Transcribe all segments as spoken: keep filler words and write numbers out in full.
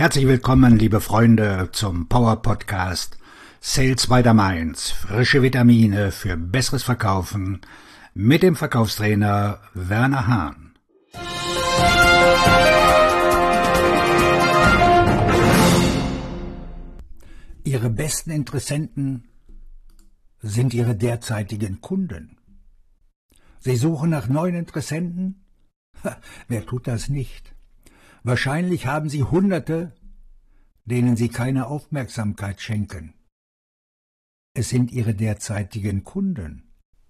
Herzlich willkommen, liebe Freunde, zum Power Podcast Sales by the Mainz. Frische Vitamine für besseres Verkaufen mit dem Verkaufstrainer Werner Hahn. Ihre besten Interessenten sind Ihre derzeitigen Kunden. Sie suchen nach neuen Interessenten? Ha, wer tut das nicht? Wahrscheinlich haben Sie Hunderte, denen Sie keine Aufmerksamkeit schenken. Es sind Ihre derzeitigen Kunden.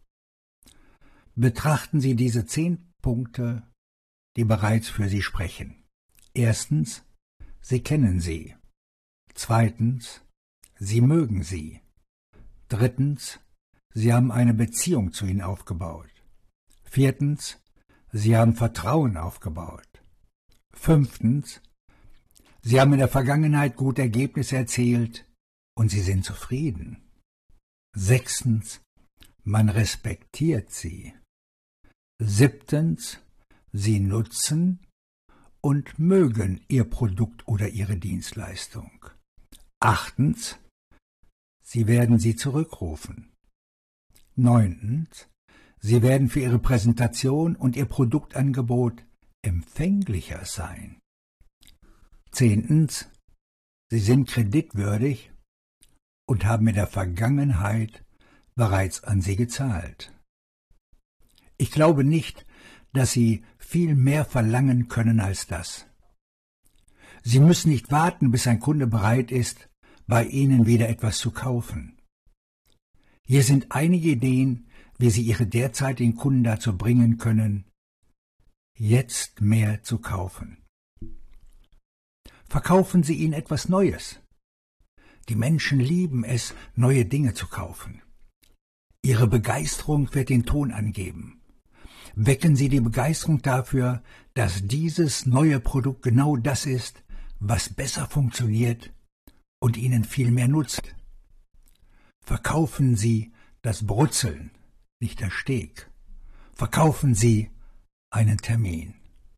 Betrachten Sie diese zehn Punkte, die bereits für Sie sprechen. Erstens, Sie kennen sie. Zweitens, Sie mögen sie. Drittens, Sie haben eine Beziehung zu ihnen aufgebaut. Viertens, Sie haben Vertrauen aufgebaut. Fünftens, Sie haben in der Vergangenheit gute Ergebnisse erzielt und Sie sind zufrieden. Sechstens, man respektiert Sie. Siebtens, Sie nutzen und mögen Ihr Produkt oder Ihre Dienstleistung. Achtens, Sie werden Sie zurückrufen. Neuntens, Sie werden für Ihre Präsentation und Ihr Produktangebot empfänglicher sein. Zehntens, Sie sind kreditwürdig und haben in der Vergangenheit bereits an Sie gezahlt. Ich glaube nicht, dass Sie viel mehr verlangen können als das. Sie müssen nicht warten, bis ein Kunde bereit ist, bei Ihnen wieder etwas zu kaufen. Hier sind einige Ideen, wie Sie Ihre derzeitigen Kunden dazu bringen können, jetzt mehr zu kaufen. Verkaufen Sie ihnen etwas Neues. Die Menschen lieben es, neue Dinge zu kaufen. Ihre Begeisterung wird den Ton angeben. Wecken Sie die Begeisterung dafür, dass dieses neue Produkt genau das ist, was besser funktioniert und Ihnen viel mehr nutzt. Verkaufen Sie das Brutzeln, nicht der Steg. Verkaufen Sie einen Termin.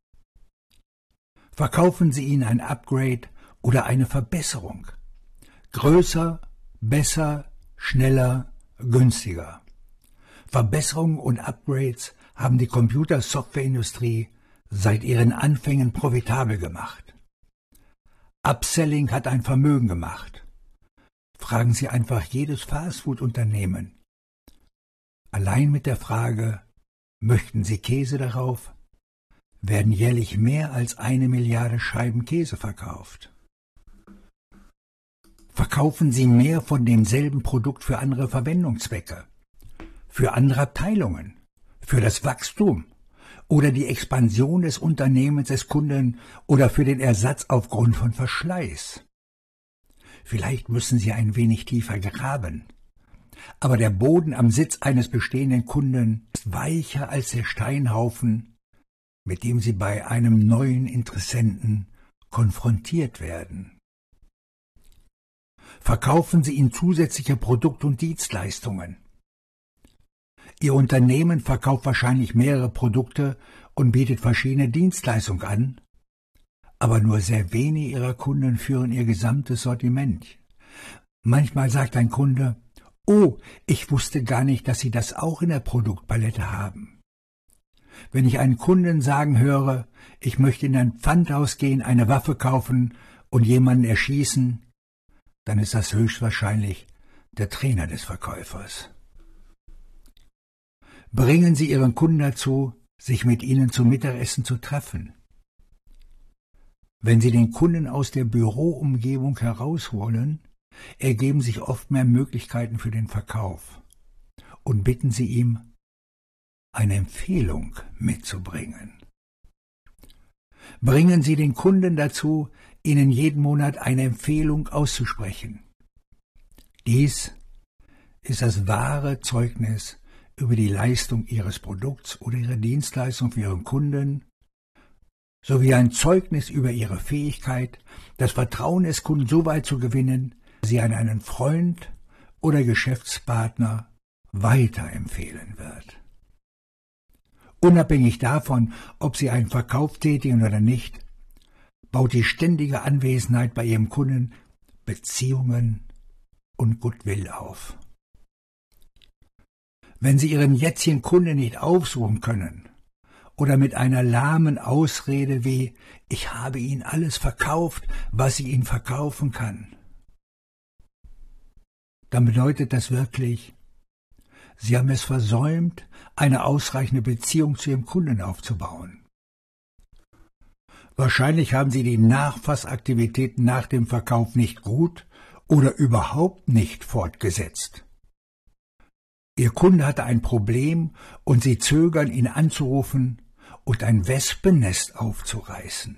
Verkaufen Sie ihnen ein Upgrade oder eine Verbesserung. Größer, besser, schneller, günstiger. Verbesserungen und Upgrades haben die Computersoftwareindustrie seit ihren Anfängen profitabel gemacht. Upselling hat ein Vermögen gemacht. Fragen Sie einfach jedes Fastfood-Unternehmen. Allein mit der Frage, möchten Sie Käse darauf, werden jährlich mehr als eine Milliarde Scheiben Käse verkauft. Verkaufen Sie mehr von demselben Produkt für andere Verwendungszwecke, für andere Abteilungen, für das Wachstum oder die Expansion des Unternehmens des Kunden oder für den Ersatz aufgrund von Verschleiß. Vielleicht müssen Sie ein wenig tiefer graben, aber der Boden am Sitz eines bestehenden Kunden ist weicher als der Steinhaufen, mit dem Sie bei einem neuen Interessenten konfrontiert werden. Verkaufen Sie ihnen zusätzliche Produkte und Dienstleistungen. Ihr Unternehmen verkauft wahrscheinlich mehrere Produkte und bietet verschiedene Dienstleistungen an, aber nur sehr wenige Ihrer Kunden führen Ihr gesamtes Sortiment. Manchmal sagt ein Kunde, »Oh, ich wusste gar nicht, dass Sie das auch in der Produktpalette haben.« Wenn ich einen Kunden sagen höre, ich möchte in ein Pfandhaus gehen, eine Waffe kaufen und jemanden erschießen, dann ist das höchstwahrscheinlich der Trainer des Verkäufers. Bringen Sie Ihren Kunden dazu, sich mit Ihnen zum Mittagessen zu treffen. Wenn Sie den Kunden aus der Büroumgebung herausholen, ergeben sich oft mehr Möglichkeiten für den Verkauf und bitten Sie ihm, eine Empfehlung mitzubringen. Bringen Sie den Kunden dazu, Ihnen jeden Monat eine Empfehlung auszusprechen. Dies ist das wahre Zeugnis über die Leistung Ihres Produkts oder Ihrer Dienstleistung für Ihren Kunden, sowie ein Zeugnis über Ihre Fähigkeit, das Vertrauen des Kunden so weit zu gewinnen, dass Sie an einen Freund oder Geschäftspartner weiterempfehlen wird. Unabhängig davon, ob Sie einen Verkauf tätigen oder nicht, baut die ständige Anwesenheit bei Ihrem Kunden Beziehungen und Goodwill auf. Wenn Sie Ihren jetzigen Kunden nicht aufsuchen können oder mit einer lahmen Ausrede wie »Ich habe Ihnen alles verkauft, was ich Ihnen verkaufen kann«, dann bedeutet das wirklich, Sie haben es versäumt, eine ausreichende Beziehung zu Ihrem Kunden aufzubauen. Wahrscheinlich haben Sie die Nachfassaktivitäten nach dem Verkauf nicht gut oder überhaupt nicht fortgesetzt. Ihr Kunde hatte ein Problem und Sie zögern, ihn anzurufen und ein Wespennest aufzureißen.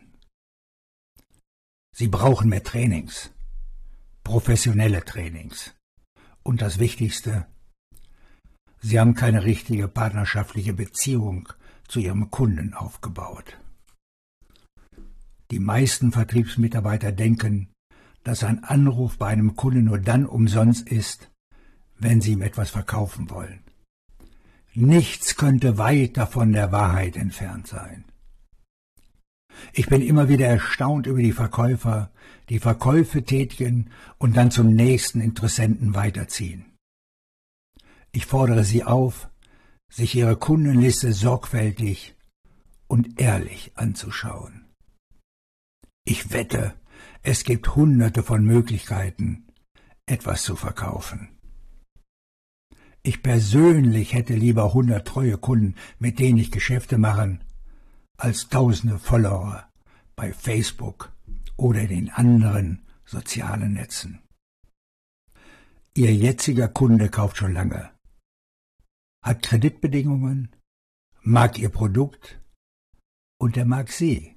Sie brauchen mehr Trainings, professionelle Trainings. Und das Wichtigste, Sie haben keine richtige partnerschaftliche Beziehung zu Ihrem Kunden aufgebaut. Die meisten Vertriebsmitarbeiter denken, dass ein Anruf bei einem Kunden nur dann umsonst ist, wenn Sie ihm etwas verkaufen wollen. Nichts könnte weit davon der Wahrheit entfernt sein. Ich bin immer wieder erstaunt über die Verkäufer, die Verkäufe tätigen und dann zum nächsten Interessenten weiterziehen. Ich fordere Sie auf, sich Ihre Kundenliste sorgfältig und ehrlich anzuschauen. Ich wette, es gibt hunderte von Möglichkeiten, etwas zu verkaufen. Ich persönlich hätte lieber hundert treue Kunden, mit denen ich Geschäfte mache, als tausende Follower bei Facebook oder in den anderen sozialen Netzen. Ihr jetziger Kunde kauft schon lange, hat Kreditbedingungen, mag Ihr Produkt und er mag Sie.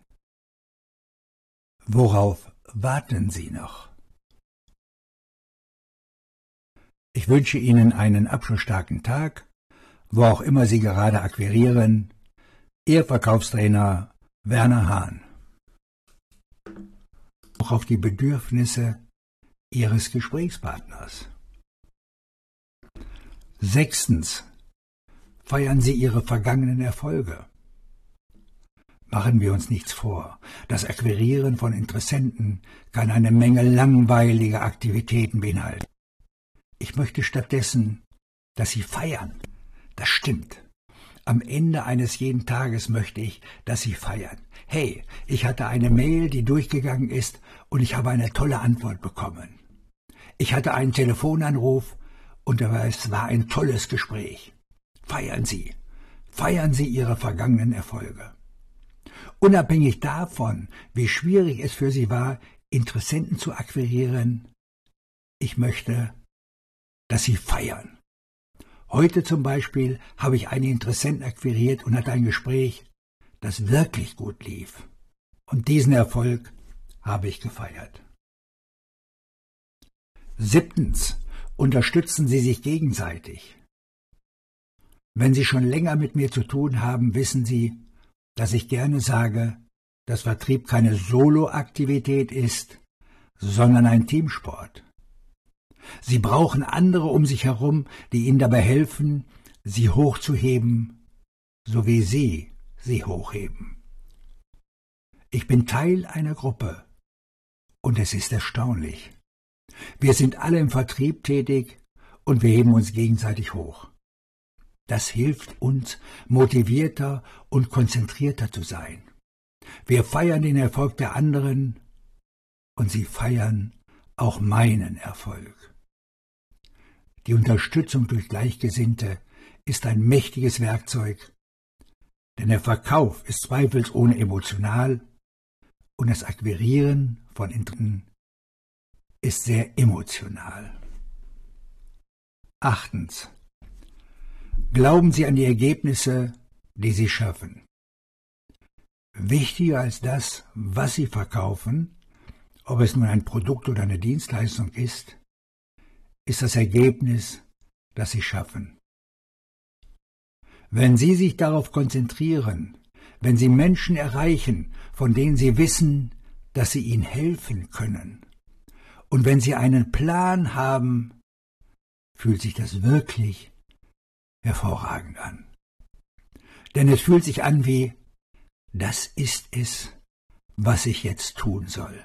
Worauf warten Sie noch? Ich wünsche Ihnen einen abschlussstarken Tag, wo auch immer Sie gerade akquirieren. Ihr Verkaufstrainer Werner Hahn. Auch auf die Bedürfnisse Ihres Gesprächspartners. Sechstens. Feiern Sie Ihre vergangenen Erfolge. Machen wir uns nichts vor. Das Akquirieren von Interessenten kann eine Menge langweiliger Aktivitäten beinhalten. Ich möchte stattdessen, dass Sie feiern. Das stimmt. Am Ende eines jeden Tages möchte ich, dass Sie feiern. Hey, ich hatte eine Mail, die durchgegangen ist und ich habe eine tolle Antwort bekommen. Ich hatte einen Telefonanruf und es war ein tolles Gespräch. Feiern Sie. Feiern Sie Ihre vergangenen Erfolge. Unabhängig davon, wie schwierig es für Sie war, Interessenten zu akquirieren, ich möchte, dass Sie feiern. Heute zum Beispiel habe ich einen Interessenten akquiriert und hatte ein Gespräch, das wirklich gut lief. Und diesen Erfolg habe ich gefeiert. Siebtens. Unterstützen Sie sich gegenseitig. Wenn Sie schon länger mit mir zu tun haben, wissen Sie, dass ich gerne sage, dass Vertrieb keine Soloaktivität ist, sondern ein Teamsport. Sie brauchen andere um sich herum, die Ihnen dabei helfen, Sie hochzuheben, so wie Sie sie hochheben. Ich bin Teil einer Gruppe und es ist erstaunlich. Wir sind alle im Vertrieb tätig und wir heben uns gegenseitig hoch. Das hilft uns, motivierter und konzentrierter zu sein. Wir feiern den Erfolg der anderen und sie feiern auch meinen Erfolg. Die Unterstützung durch Gleichgesinnte ist ein mächtiges Werkzeug, denn der Verkauf ist zweifelsohne emotional und das Akquirieren von Interessenten ist sehr emotional. Achtens. Glauben Sie an die Ergebnisse, die Sie schaffen. Wichtiger als das, was Sie verkaufen, ob es nun ein Produkt oder eine Dienstleistung ist, ist das Ergebnis, das Sie schaffen. Wenn Sie sich darauf konzentrieren, wenn Sie Menschen erreichen, von denen Sie wissen, dass Sie ihnen helfen können, und wenn Sie einen Plan haben, fühlt sich das wirklich hervorragend an. Denn es fühlt sich an wie, das ist es, was ich jetzt tun soll.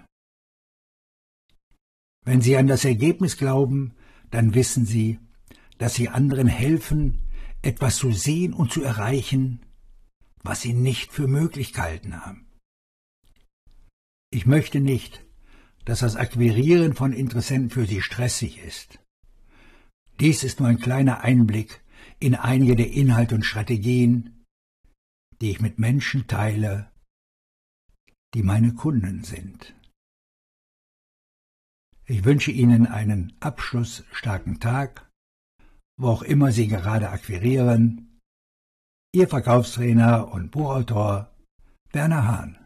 Wenn Sie an das Ergebnis glauben, dann wissen Sie, dass Sie anderen helfen, etwas zu sehen und zu erreichen, was Sie nicht für möglich gehalten haben. Ich möchte nicht, dass das Akquirieren von Interessenten für Sie stressig ist. Dies ist nur ein kleiner Einblick in einige der Inhalte und Strategien, die ich mit Menschen teile, die meine Kunden sind. Ich wünsche Ihnen einen abschlussstarken Tag, wo auch immer Sie gerade akquirieren. Ihr Verkaufstrainer und Buchautor Werner Hahn.